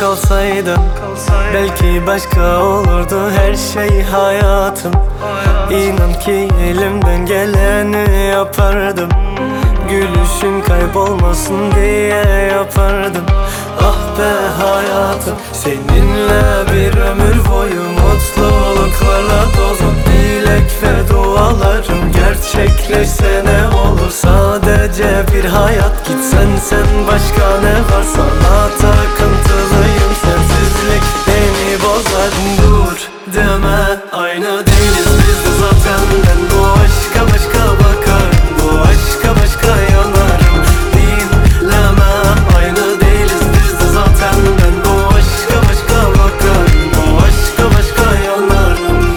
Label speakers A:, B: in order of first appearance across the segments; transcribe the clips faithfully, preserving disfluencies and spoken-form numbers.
A: kalsaydın, belki başka olurdu her şey hayatım. İnan ki elimden geleni yapardım, gülüşün kaybolmasın diye yapardım. Ah be hayatım, seninle bir ömür boyu mutluluklarla dolu. Dilek ve dualarım gerçekleşse ne olur? Sadece bir hayat, gitsen sen başka ne var? Sana takıntılıyım, sensizlik beni bozar. Dur deme, aynı değiliz biz de zaten. Ben bu aşka başka bakarım, bu aşka başka yanarım. Dinlemem, aynı değiliz biz de zaten. Ben bu aşka başka bakarım, bu aşka başka yanarım.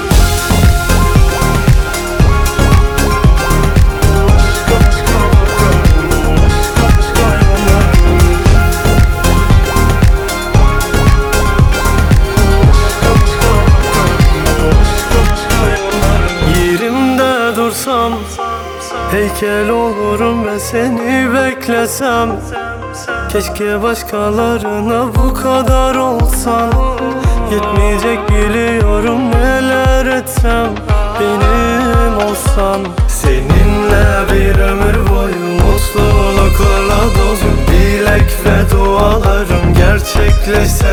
A: Yerimde dursam heykel olurum ve seni beklesem. Keşke başkalarına bu kadar olsan. Yetmeyecek biliyorum, neler etsem benim olsan. Seninle bir ömür boyu mutluluklarla dolu. Dilek ve dualarım gerçekleşse